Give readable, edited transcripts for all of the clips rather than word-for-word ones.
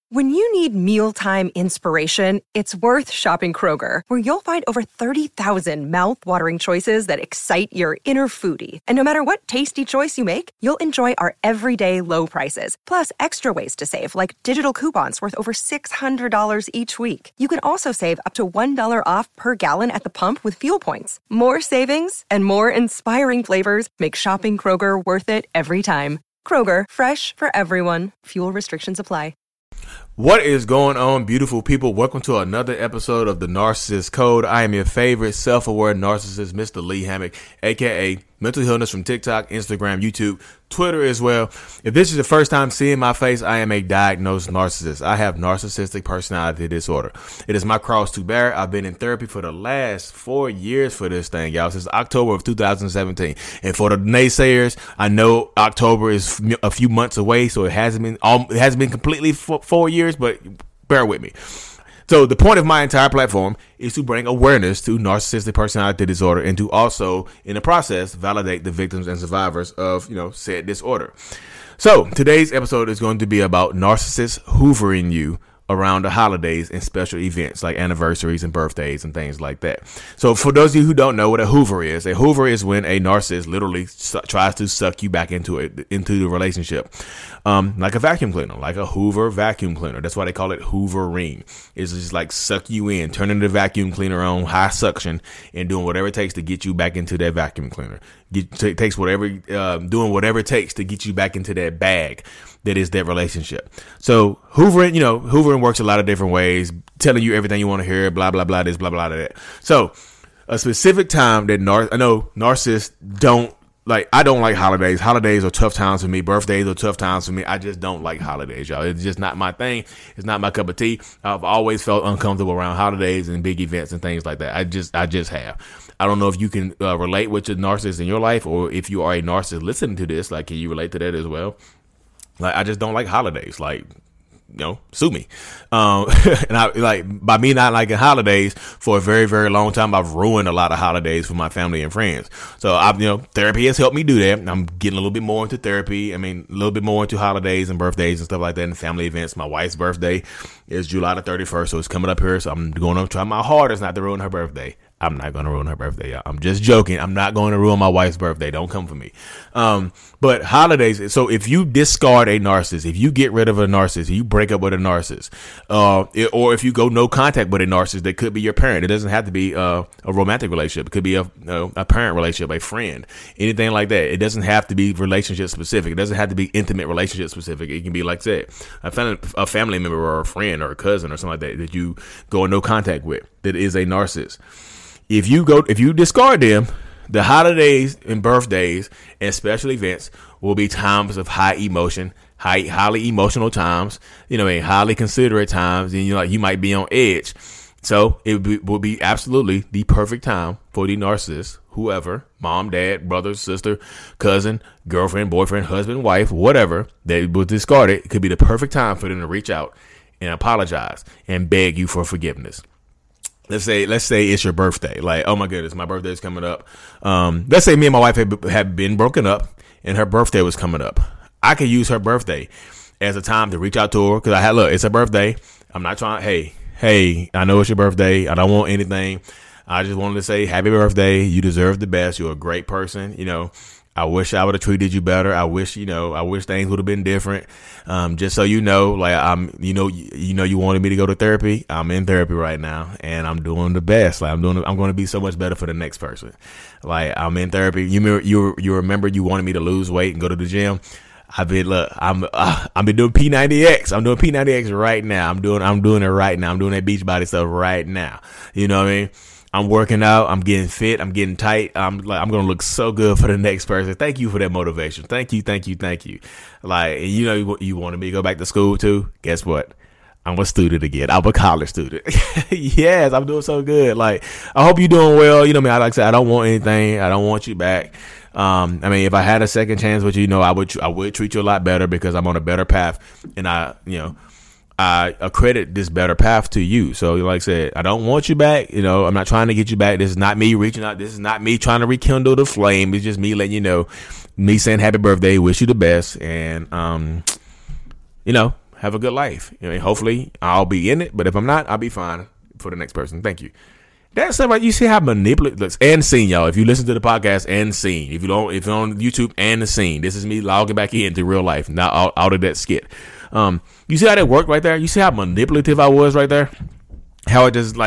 When you need mealtime inspiration, it's worth shopping Kroger, where you'll find over 30,000 mouth-watering choices that excite your inner foodie. And no matter what tasty choice you make, you'll enjoy our everyday low prices, plus extra ways to save, like digital coupons worth over $600 each week. You can also save up to $1 off per gallon at the pump with fuel points. More savings and more inspiring flavors make shopping Kroger worth it every time. Kroger, fresh for everyone. Fuel restrictions apply. What is going on, beautiful people? Welcome to another episode of The Narcissist Code. I am your favorite self-aware narcissist, Mr. Lee Hammock, aka Mental Illness, from TikTok, Instagram, YouTube, Twitter as well. If this is the first time seeing my face, I am a diagnosed narcissist. I have narcissistic personality disorder. It is my cross to bear. I've been in therapy for the last 4 years for this thing, y'all, since October of 2017. And for the naysayers, I know October is a few months away, so it hasn't been completely 4 years, but bear with me. So the point of my entire platform is to bring awareness to narcissistic personality disorder and to also, in the process, validate the victims and survivors of, said disorder. So today's episode is going to be about narcissists hoovering you around the holidays and special events like anniversaries and birthdays and things like that. So for those of you who don't know what a hoover is when a narcissist literally tries to suck you back into the relationship. Like a vacuum cleaner, like a Hoover vacuum cleaner. That's why they call it hoovering. It's just like suck you in, turning the vacuum cleaner on high suction and doing whatever it takes to get you back into that vacuum cleaner. Doing whatever it takes to get you back into that bag that is that relationship. So hoovering works a lot of different ways, telling you everything you want to hear, blah, blah, blah, this, blah, blah, that. So a specific time that I know narcissists don't like. I don't like holidays. Holidays are tough times for me. Birthdays are tough times for me. I just don't like holidays, y'all. It's just not my thing. It's not my cup of tea. I've always felt uncomfortable around holidays and big events and things like that. I just have. I don't know if you can relate with your narcissist in your life, or if you are a narcissist listening to this, like, can you relate to that as well? Like, I just don't like holidays. Like, sue me. And I by me not liking holidays for a very, very long time, I've ruined a lot of holidays for my family and friends. So therapy has helped me do that. I'm getting a little bit more into therapy. I mean, a little bit more into holidays and birthdays and stuff like that, and family events. My wife's birthday is July the 31st, so it's coming up here. So I'm going to try my hardest not to ruin her birthday. I'm not going to ruin her birthday, y'all. I'm just joking. I'm not going to ruin my wife's birthday. Don't come for me. But holidays, so if you discard a narcissist, if you get rid of a narcissist, if you break up with a narcissist, or if you go no contact with a narcissist, that could be your parent. It doesn't have to be a romantic relationship. It could be a parent relationship, a friend, anything like that. It doesn't have to be relationship specific. It doesn't have to be intimate relationship specific. It can be, like I said, a family member or a friend or a cousin or something like that you go in no contact with that is a narcissist. If you discard them, the holidays and birthdays and special events will be times of high emotion, highly emotional times, highly considerate times, and you might be on edge. So it will be absolutely the perfect time for the narcissist, whoever, mom, dad, brother, sister, cousin, girlfriend, boyfriend, husband, wife, whatever, that was discarded. It could be the perfect time for them to reach out and apologize and beg you for forgiveness. Let's say it's your birthday. Like, oh my goodness, my birthday is coming up. Let's say me and my wife had been broken up and her birthday was coming up. I could use her birthday as a time to reach out to her, because it's her birthday. I'm not trying, hey, I know it's your birthday. I don't want anything. I just wanted to say happy birthday. You deserve the best. You're a great person. I wish I would have treated you better. I wish things would have been different. Just so you know, you wanted me to go to therapy. I'm in therapy right now and I'm doing the best. I'm going to be so much better for the next person. Like, I'm in therapy. You remember you wanted me to lose weight and go to the gym. I've been doing P90X. I'm doing P90X right now. I'm doing it right now. I'm doing that Beachbody stuff right now. You know what I mean? I'm working out. I'm getting fit. I'm getting tight. I'm going to look so good for the next person. Thank you for that motivation. Thank you. Like, you wanted me to go back to school too. Guess what? I'm a student again. I'm a college student. Yes, I'm doing so good. Like, I hope you're doing well. Like I said, I don't want anything. I don't want you back. If I had a second chance with you, I would treat you a lot better, because I'm on a better path, and I accredit this better path to you. So, like I said, I don't want you back. I'm not trying to get you back. This is not me reaching out. This is not me trying to rekindle the flame. It's just me letting you know, me saying happy birthday, wish you the best, and have a good life. You know, hopefully I'll be in it, but if I'm not, I'll be fine for the next person. Thank you. That's somebody. You see how manipulative and seen, y'all. If you listen to the podcast and seen, if you're on YouTube and the scene, this is me logging back into real life, not out of that skit. You see how that worked right there? You see how manipulative I was right there? How I just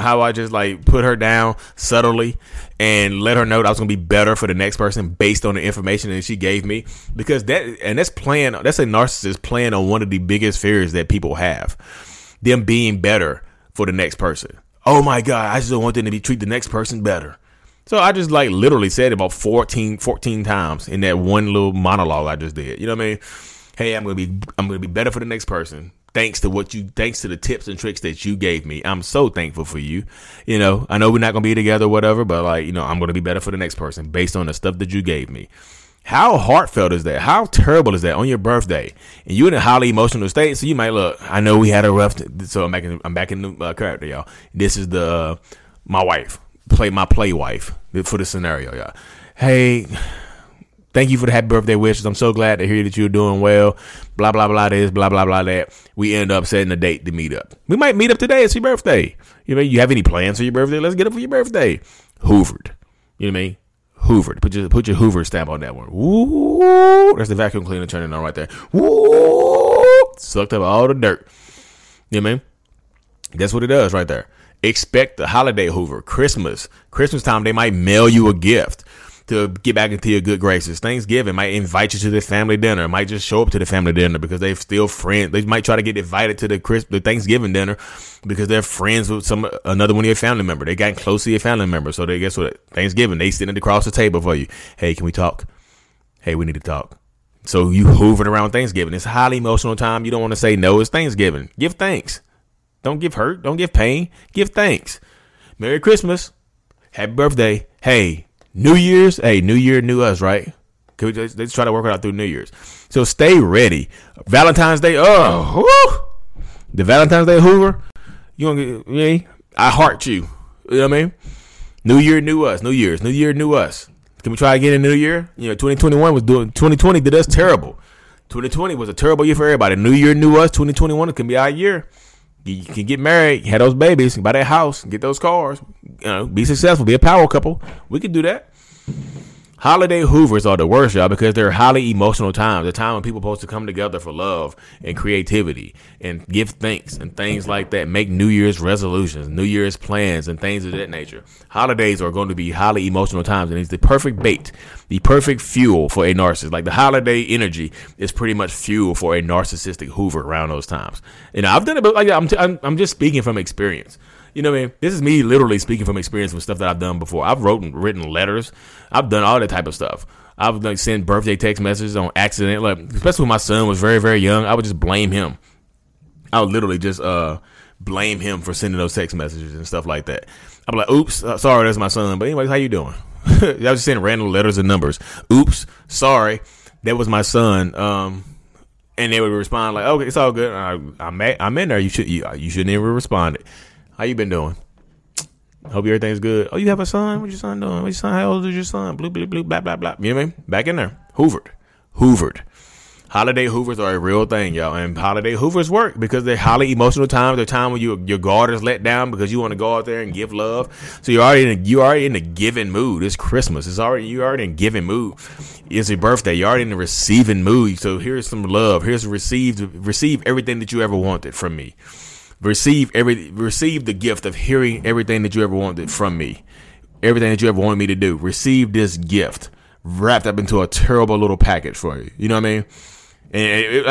put her down subtly and let her know that I was gonna be better for the next person based on the information that she gave me. Because that's a narcissist playing on one of the biggest fears that people have, them being better for the next person. Oh my God, I just don't want them to treat the next person better. So I just literally said about 14 times in that one little monologue I just did. You know what I mean? Hey, I'm gonna be better for the next person. Thanks to the tips and tricks that you gave me. I'm so thankful for you. You know, I know we're not gonna be together or whatever, but I'm gonna be better for the next person based on the stuff that you gave me. How heartfelt is that? How terrible is that on your birthday? And you're in a highly emotional state, so you might look. I know we had a rough. So I'm back in the character, y'all. This is my wife, my play wife for the scenario, y'all. Hey, thank you for the happy birthday wishes. I'm so glad to hear that you're doing well. Blah blah blah this, blah blah blah that. We end up setting a date to meet up. We might meet up today. It's your birthday. You know, you have any plans for your birthday? Let's get up for your birthday. Hoovered. You know what I mean? Hoovered. Put your Hoover stamp on that one. Woo! That's the vacuum cleaner turning on right there. Woo! Sucked up all the dirt. You know what I mean? That's what it does right there. Expect the holiday Hoover. Christmas time, they might mail you a gift to get back into your good graces. Thanksgiving might invite you to the family dinner. Might just show up to the family dinner because they're still friends. They might try to get invited to the Thanksgiving dinner because they're friends with another one of your family member. They got close to your family member. So guess what? Thanksgiving, they sitting across the table for you. Hey, can we talk? Hey, we need to talk. So you hoovering around Thanksgiving. It's a highly emotional time. You don't want to say no. It's Thanksgiving. Give thanks. Don't give hurt. Don't give pain. Give thanks. Merry Christmas. Happy birthday. Hey, New Year's. Hey, New Year, new us, right? They just try to work it out through New Year's. So stay ready. Valentine's Day. The Valentine's Day Hoover. You gonna get me? I heart you. You know what I mean? New Year, new us. New Year's. New Year, new us. Can we try again in New Year? 2020 did us terrible. 2020 was a terrible year for everybody. New Year, new us. 2021 can be our year. You can get married, have those babies, buy that house, get those cars, be successful, be a power couple. We can do that. Holiday Hoovers are the worst, y'all, because they're highly emotional times. A time when people are supposed to come together for love and creativity and give thanks and things like that. Make New Year's resolutions, New Year's plans, and things of that nature. Holidays are going to be highly emotional times, and it's the perfect bait, the perfect fuel for a narcissist. Like the holiday energy is pretty much fuel for a narcissistic Hoover around those times. I've done it, but I'm just speaking from experience. You know what I mean? This is me literally speaking from experience with stuff that I've done before. I've written letters. I've done all that type of stuff. I've sent birthday text messages on accident. Especially when my son was very, very young, I would just blame him. I would literally just blame him for sending those text messages and stuff like that. I'm like, oops, sorry, that's my son. But anyways, how you doing? I was just sending random letters and numbers. Oops, sorry, that was my son. And they would respond like, okay, it's all good. I'm in there. You shouldn't even respond. How you been doing? Hope everything's good. Oh, you have a son? What's your son doing? What's your son? How old is your son? Blue, blue, blue, blah, blah, blah. You know what I mean? Back in there. Hoovered. Holiday Hoovers are a real thing, y'all. And holiday Hoovers work because they're highly emotional times. They're time when your guard is let down because you want to go out there and give love. So you're already in a giving mood. It's Christmas. You're already in a giving mood. It's your birthday. You're already in a receiving mood. So here's some love. Here's receive everything that you ever wanted from me. Receive the gift of hearing everything that you ever wanted from me. Everything that you ever wanted me to do. Receive this gift wrapped up into a terrible little package for you. You know what I mean? And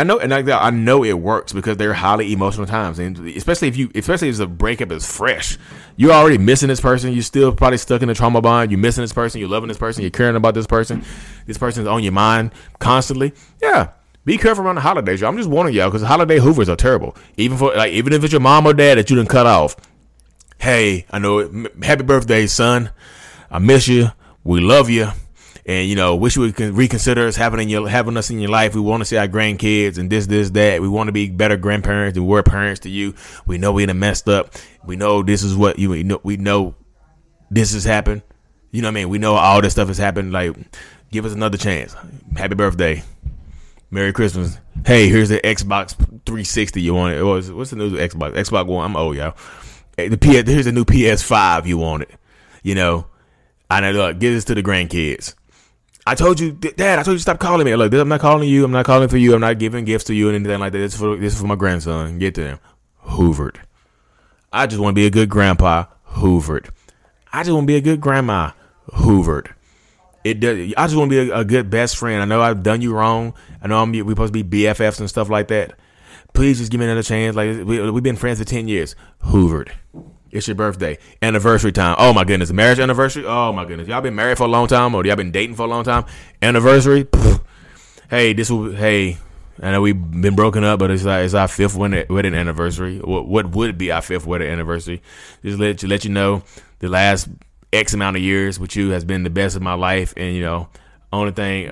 I know it works because they're highly emotional times, and especially if the breakup is fresh, you're already missing this person. You're still probably stuck in a trauma bond. You're missing this person. You're loving this person. You're caring about this person. This person's on your mind constantly. Yeah. Be careful around the holidays, y'all. I'm just warning y'all because holiday Hoovers are terrible. Even if it's your mom or dad that you done cut off. Hey, I know it. Happy birthday, son. I miss you. We love you. And, wish you would reconsider us having us in your life. We want to see our grandkids and this, that. We want to be better grandparents than we're parents to you. We know we done messed up. We know this is what we know this has happened. You know what I mean? We know all this stuff has happened. Like, give us another chance. Happy birthday. Merry Christmas. Hey, here's the Xbox 360 you want it. What's the new Xbox? Xbox One. I'm old, y'all. Here's a new PS5 you want it. You know, I know. Look, give this to the grandkids. I told you, Dad. I told you stop calling me. Look, I'm not calling you. I'm not calling for you. I'm not giving gifts to you and anything like that. This is for my grandson. Get to him. Hoovered. I just want to be a good grandpa. Hoovered. I just want to be a good grandma. Hoovered. It does. I just want to be a good best friend. I know I've done you wrong. I know we're supposed to be BFFs and stuff like that. Please just give me another chance. Like we've been friends for 10 years. Hoovered. It's your birthday. Anniversary time. Oh my goodness. Marriage anniversary. Oh my goodness. Y'all been married for a long time or y'all been dating for a long time? Anniversary. Pfft. Hey, I know we've been broken up, but it's our fifth wedding anniversary. What would be our fifth wedding anniversary? Just let you know the last X amount of years with you has been the best of my life, and you know, the only thing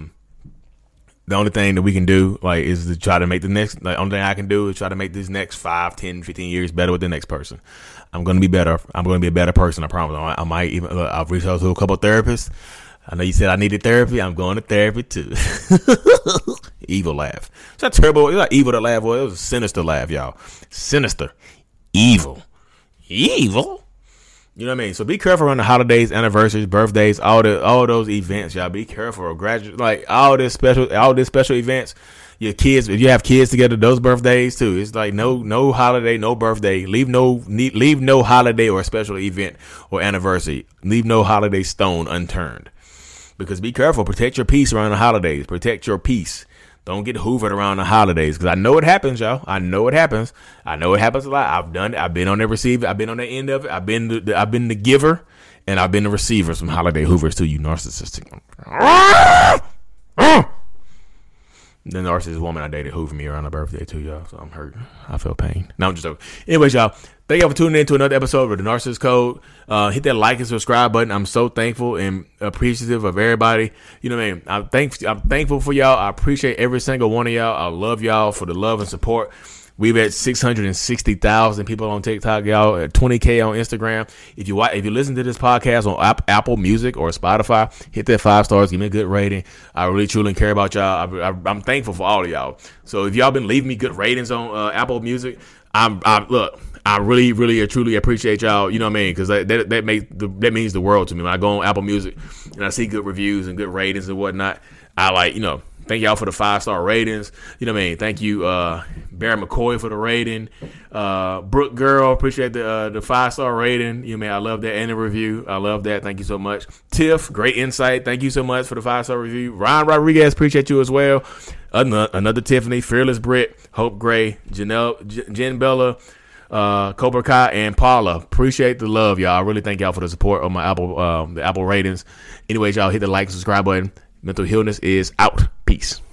that we can do like is to try to make the next. Like, only thing I can do is try to make this next 5, 10, 15 years better with the next person. I'm gonna be better. I'm gonna be a better person. I promise. I might even. I've reached out to a couple of therapists. I know you said I needed therapy. I'm going to therapy too. Evil laugh. It's not terrible. It's not evil to laugh. Well, it was a sinister laugh, y'all. Sinister. Evil. You know what I mean? So be careful around the holidays, anniversaries, birthdays, all those events, y'all. Be careful. Like all this special events. Your kids, if you have kids together, those birthdays too. It's like no holiday, no birthday. Leave no holiday or special event or anniversary. Leave no holiday stone unturned. Because be careful. Protect your peace around the holidays. Protect your peace. Don't get hoovered around the holidays. Because I know it happens, y'all. I know it happens. I know it happens a lot. I've done it. I've been on the receiver. I've been on the end of it. I've been the giver, and I've been the receiver. Some holiday hoovers too. You narcissistic. The narcissist woman I dated hoovered me around her birthday too, y'all. So I'm hurt. I feel pain. No, I'm just joking. Anyways, y'all. Thank y'all for tuning in to another episode of the Narcissist Code. Hit that like and subscribe button. I'm so thankful and appreciative of everybody. You know what I mean? I'm thankful for y'all. I appreciate every single one of y'all. I love y'all for the love and support. We've at 660,000 people on TikTok, y'all. At 20K on Instagram. If you listen to this podcast on Apple Music or Spotify, hit that 5 stars. Give me a good rating. I really truly care about y'all. I'm thankful for all of y'all. So if y'all been leaving me good ratings on Apple Music, I really, really, truly appreciate y'all. You know what I mean? Because that means the world to me. When I go on Apple Music and I see good reviews and good ratings and whatnot, I thank y'all for the 5-star ratings. You know what I mean? Thank you, Barry McCoy, for the rating. Brooke Girl, appreciate the 5-star rating. You know what I mean? I love that, and the review. I love that. Thank you so much. Tiff, great insight. Thank you so much for the 5-star review. Ryan Rodriguez, appreciate you as well. Another Tiffany, Fearless Brit, Hope Gray, Jen Bella, Cobra Kai, and Paula. Appreciate the love, y'all. I really thank y'all for the support on my the Apple ratings. Anyways, y'all hit the like, subscribe button. Mental Healness is out. Peace.